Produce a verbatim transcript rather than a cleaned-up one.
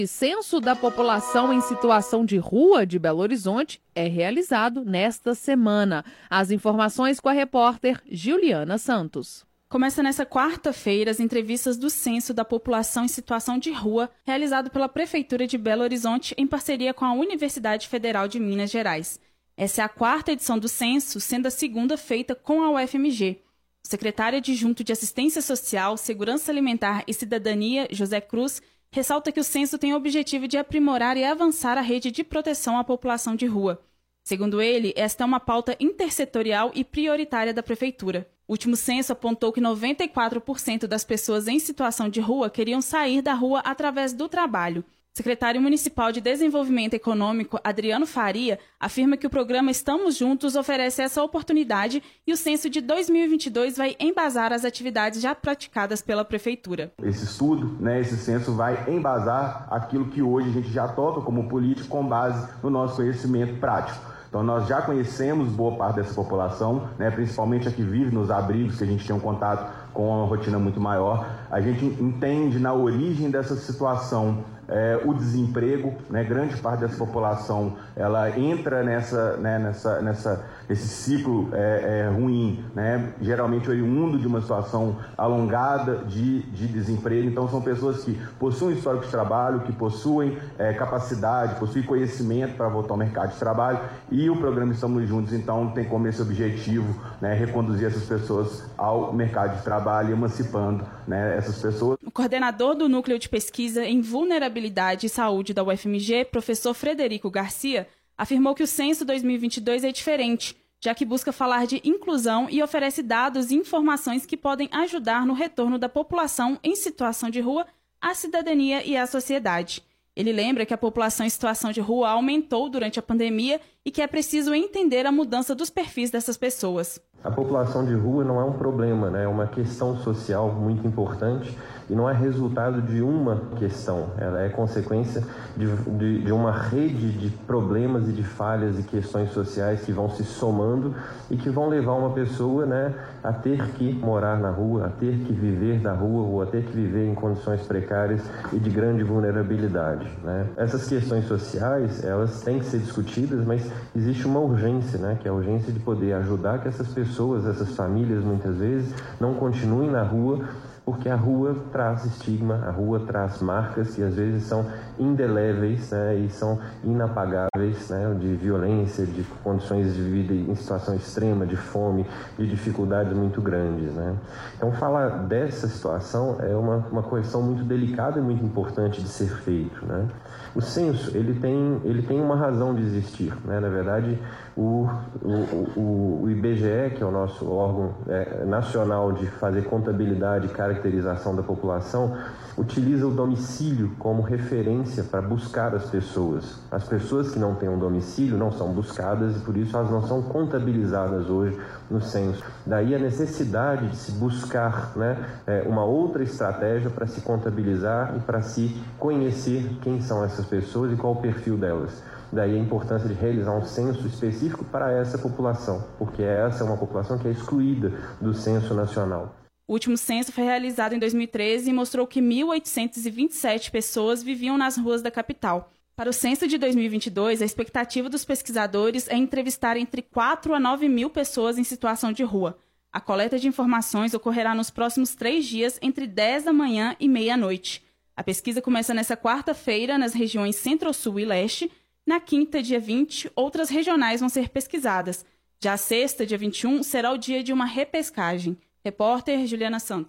O censo da população em situação de rua de Belo Horizonte é realizado nesta semana. As informações com a repórter Juliana Santos. Começa nesta quarta-feira as entrevistas do Censo da População em Situação de Rua, realizado pela Prefeitura de Belo Horizonte em parceria com a Universidade Federal de Minas Gerais. Essa é a quarta edição do censo, sendo a segunda feita com a U F M G. O secretário adjunto de Assistência Social, Segurança Alimentar e Cidadania, José Cruz, ressalta que o censo tem o objetivo de aprimorar e avançar a rede de proteção à população de rua. Segundo ele, esta é uma pauta intersetorial e prioritária da Prefeitura. O último censo apontou que noventa e quatro por cento das pessoas em situação de rua queriam sair da rua através do trabalho. O secretário municipal de Desenvolvimento Econômico, Adriano Faria, afirma que o programa Estamos Juntos oferece essa oportunidade e o censo de dois mil e vinte e dois vai embasar as atividades já praticadas pela Prefeitura. Esse estudo, né, esse censo vai embasar aquilo que hoje a gente já toca como político com base no nosso conhecimento prático. Então, nós já conhecemos boa parte dessa população, né, principalmente a que vive nos abrigos, que a gente tem um contato com uma rotina muito maior. A gente entende na origem dessa situação é, o desemprego, né, grande parte dessa população ela entra nessa, né, nessa, nessa, nesse ciclo é, é, ruim, né, geralmente oriundo de uma situação alongada de, de desemprego. Então, são pessoas que possuem histórico de trabalho, que possuem é, capacidade, possuem conhecimento para voltar ao mercado de trabalho. E o programa Estamos Juntos, então, tem como esse objetivo, né, reconduzir essas pessoas ao mercado de trabalho, emancipando, né, essas pessoas. O coordenador do Núcleo de Pesquisa em Vulnerabilidade e Saúde da U F M G, professor Frederico Garcia, afirmou que o Censo dois mil e vinte e dois é diferente, já que busca falar de inclusão e oferece dados e informações que podem ajudar no retorno da população em situação de rua à cidadania e à sociedade. Ele lembra que a população em situação de rua aumentou durante a pandemia e que é preciso entender a mudança dos perfis dessas pessoas. A população de rua não é um problema, né? É uma questão social muito importante e não é resultado de uma questão. Ela é consequência de, de, de uma rede de problemas e de falhas e questões sociais que vão se somando e que vão levar uma pessoa, né, a ter que morar na rua, a ter que viver na rua ou a ter que viver em condições precárias e de grande vulnerabilidade, né? Essas questões sociais, elas têm que ser discutidas, mas existe uma urgência, né, que é a urgência de poder ajudar que essas pessoas, essas famílias, muitas vezes, não continuem na rua, porque a rua traz estigma, a rua traz marcas que às vezes são indeléveis, né, e são inapagáveis, né, de violência, de condições de vida em situação extrema, de fome, de dificuldades muito grandes, né. Então, falar dessa situação é uma, uma questão muito delicada e muito importante de ser feito, né. O censo, ele tem, ele tem uma razão de existir, né? Na verdade, o, o, o, o I B G E, que é o nosso órgão é, nacional de fazer contabilidade e caracterização da população, utiliza o domicílio como referência para buscar as pessoas. As pessoas que não têm um domicílio não são buscadas e, por isso, elas não são contabilizadas hoje no censo. Daí a necessidade de se buscar, né, uma outra estratégia para se contabilizar e para se conhecer quem são essas pessoas e qual o perfil delas. Daí a importância de realizar um censo específico para essa população, porque essa é uma população que é excluída do censo nacional. O último censo foi realizado em dois mil e treze e mostrou que mil oitocentas e vinte e sete pessoas viviam nas ruas da capital. Para o censo de dois mil e vinte e dois, a expectativa dos pesquisadores é entrevistar entre quatro a nove mil pessoas em situação de rua. A coleta de informações ocorrerá nos próximos três dias, entre dez da manhã e meia-noite. A pesquisa começa nesta quarta-feira nas regiões Centro-Sul e Leste. Na quinta, dia vinte, outras regionais vão ser pesquisadas. Já a sexta, dia vinte e um, será o dia de uma repescagem. Repórter Juliana Santos.